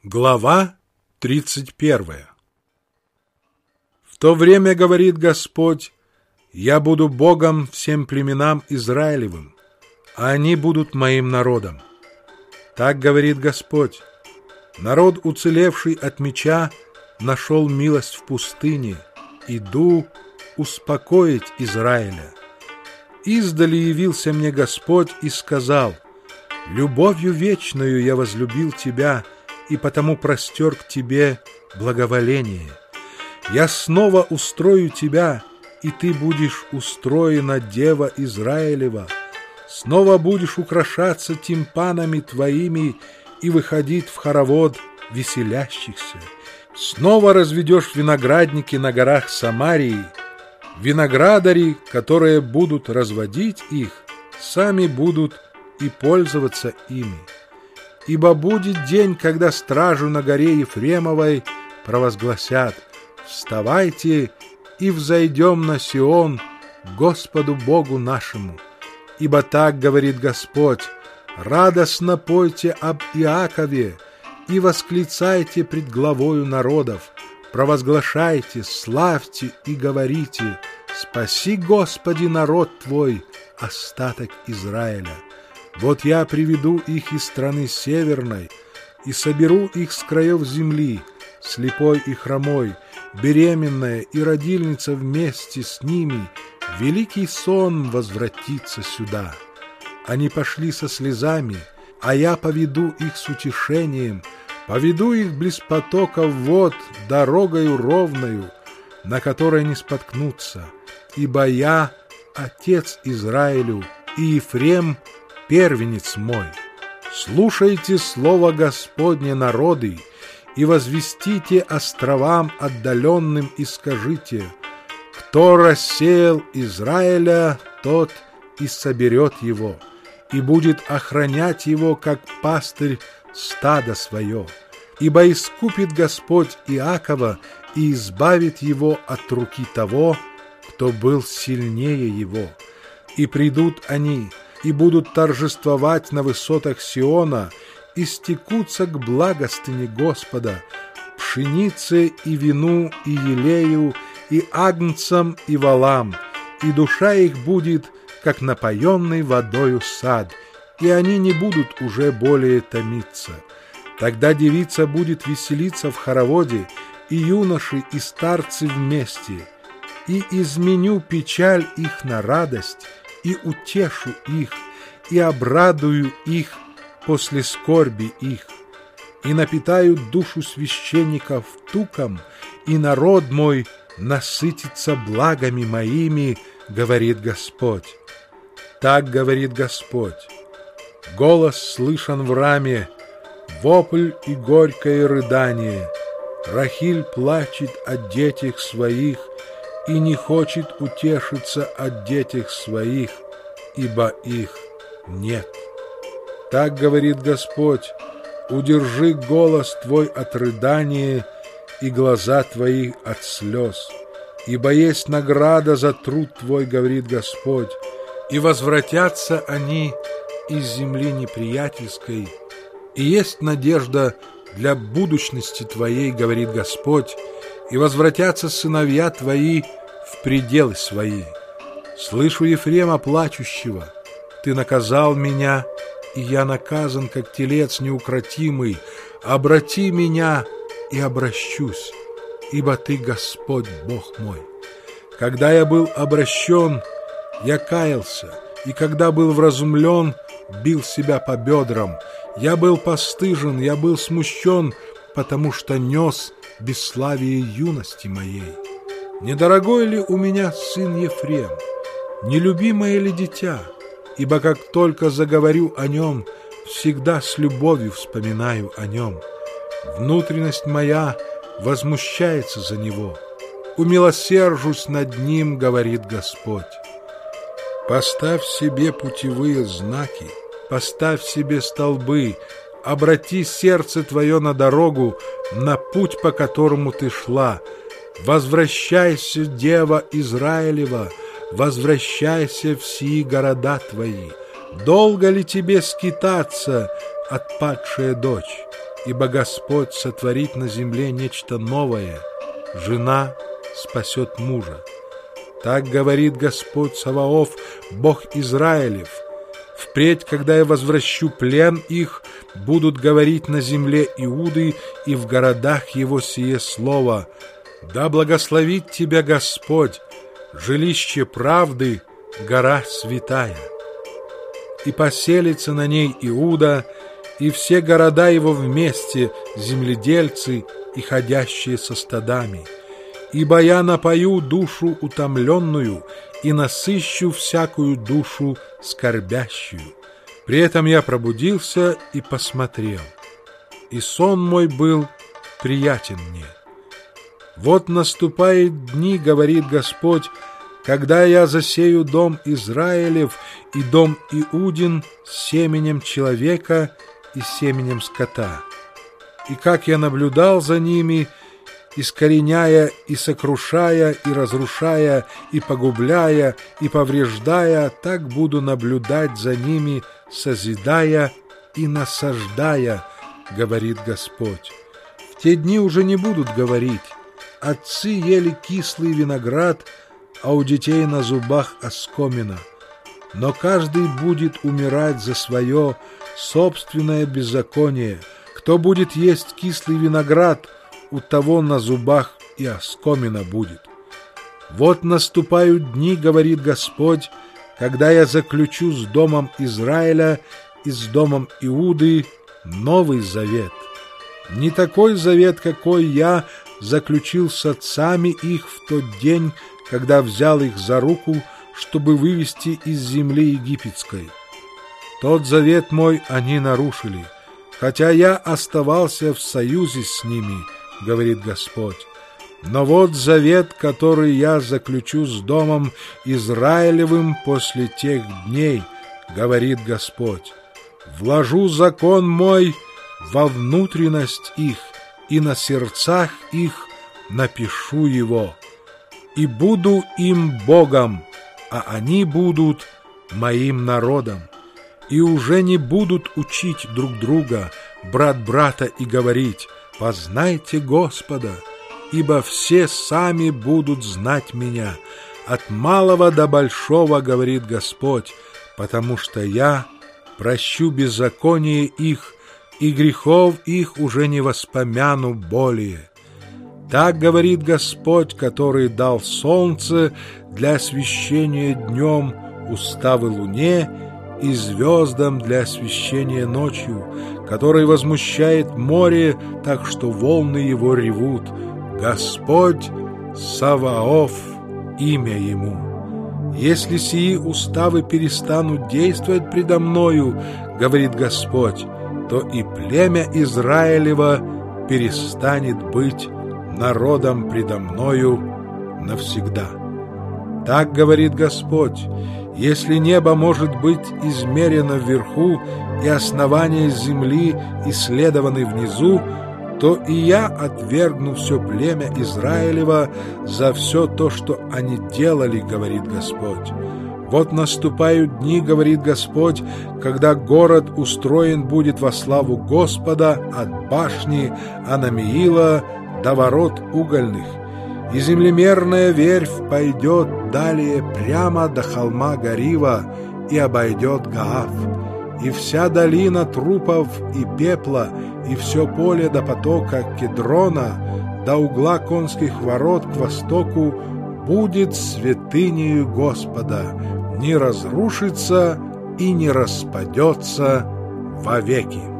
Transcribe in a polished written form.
Глава 31. В то время, говорит Господь, я буду Богом всем племенам Израилевым, а они будут моим народом. Так говорит Господь, народ, уцелевший от меча, нашел милость в пустыне, иду успокоить Израиля. Издали явился мне Господь и сказал, любовью вечною я возлюбил тебя, и потому простер к тебе благоволение. Я снова устрою тебя, и ты будешь устроена, дева Израилева. Снова будешь украшаться тимпанами твоими и выходить в хоровод веселящихся. Снова разведешь виноградники на горах Самарии. Виноградари, которые будут разводить их, сами будут и пользоваться ими. Ибо будет день, когда стражу на горе Ефремовой провозгласят: «Вставайте и взойдем на Сион Господу Богу нашему». Ибо так говорит Господь: радостно пойте об Иакове и восклицайте пред главою народов, провозглашайте, славьте и говорите: спаси, Господи, народ Твой, остаток Израиля. Вот я приведу их из страны северной и соберу их с краев земли, слепой и хромой, беременная и родильница вместе с ними, великий сон возвратится сюда. Они пошли со слезами, а я поведу их с утешением, поведу их близ потоков вод, дорогою ровною, на которой не споткнутся, ибо я отец Израилю, и Ефрем первенец мой. Слушайте слово Господне, народы, и возвестите островам отдаленным и скажите: кто рассеял Израиля, тот и соберет его, и будет охранять его, как пастырь стадо свое. Ибо искупит Господь Иакова и избавит его от руки того, кто был сильнее его. И придут они, и будут торжествовать на высотах Сиона, и стекутся к благостыне Господа, пшенице и вину, и елею, и агнцам, и волам, и душа их будет, как напоенный водою сад, и они не будут уже более томиться. Тогда девица будет веселиться в хороводе, и юноши, и старцы вместе, и изменю печаль их на радость, и утешу их, и обрадую их после скорби их, и напитаю душу священников туком, и народ мой насытится благами моими, говорит Господь. Так говорит Господь. Голос слышен в раме, вопль и горькое рыдание. Рахиль плачет о детях своих и не хочет утешиться о детях своих, ибо их нет. Так говорит Господь: удержи голос твой от рыдания и глаза твои от слез, ибо есть награда за труд твой, говорит Господь, и возвратятся они из земли неприятельской, и есть надежда для будущности твоей, говорит Господь, и возвратятся сыновья твои в пределы свои. Слышу Ефрема плачущего: ты наказал меня, и я наказан, как телец неукротимый. Обрати меня, и обращусь, ибо ты Господь Бог мой. Когда я был обращен, я каялся, и когда был вразумлен, бил себя по бедрам. Я был постыжен, я был смущен, потому что нес бесславие юности моей. Недорогой ли у меня сын Ефрем? Нелюбимое ли дитя? Ибо как только заговорю о нем, всегда с любовью вспоминаю о нем. Внутренность моя возмущается за него. Умилосержусь над ним, говорит Господь. Поставь себе путевые знаки, поставь себе столбы, обрати сердце твое на дорогу, на путь, по которому ты шла. Возвращайся, дева Израилева, возвращайся в сии города твои. Долго ли тебе скитаться, отпадшая дочь? ибо Господь сотворит на земле нечто новое, жена спасет мужа. Так говорит Господь Саваоф, Бог Израилев. Впредь, когда я возвращу плен их, будут говорить на земле Иуды и в городах его сие слово: да благословит тебя Господь, жилище правды, гора святая. И поселится на ней Иуда, и все города его вместе, земледельцы и ходящие со стадами. Ибо я напою душу утомленную и насыщу всякую душу скорбящую. При этом я пробудился и посмотрел, и сон мой был приятен мне. Вот наступают дни, говорит Господь, когда я засею дом Израилев и дом Иудин семенем человека и семенем скота. И как я наблюдал за ними, искореняя и сокрушая, и разрушая, и погубляя, и повреждая, так буду наблюдать за ними, созидая и насаждая, говорит Господь. В те дни уже не будут говорить: отцы ели кислый виноград, а у детей на зубах оскомина. Но каждый будет умирать за свое собственное беззаконие. Кто будет есть кислый виноград, у того на зубах и оскомина будет. Вот наступают дни, говорит Господь, когда я заключу с домом Израиля и с домом Иуды новый завет. Не такой завет, какой я заключил с отцами их в тот день, когда взял их за руку, чтобы вывести из земли египетской. Тот завет мой они нарушили, хотя я оставался в союзе с ними, говорит Господь. Но вот завет, который я заключу с домом Израилевым после тех дней, говорит Господь. Вложу закон мой во внутренность их, и на сердцах их напишу его. И буду им Богом, а они будут моим народом. И уже не будут учить друг друга, брат брата, и говорить: познайте Господа, ибо все сами будут знать меня, от малого до большого, говорит Господь, потому что я прощу беззаконие их, и грехов их уже не воспомяну более. Так говорит Господь, который дал солнце для освещения днем, уставы луне и звездам для освещения ночью, который возмущает море, так что волны его ревут. Господь Саваоф имя ему. Если сии уставы перестанут действовать предо мною, говорит Господь, то и племя Израилева перестанет быть народом предо мною навсегда. Так говорит Господь: если небо может быть измерено вверху и основания земли исследованы внизу, то и я отвергну все племя Израилева за все то, что они делали, говорит Господь. Вот наступают дни, говорит Господь, когда город устроен будет во славу Господа от башни Анамиила до ворот угольных, и землемерная верфь пойдет далее прямо до холма Гарива и обойдет Гаав, и вся долина трупов и пепла, и все поле до потока Кедрона, до угла конских ворот к востоку будет святынею Господа, не разрушится и не распадется вовеки.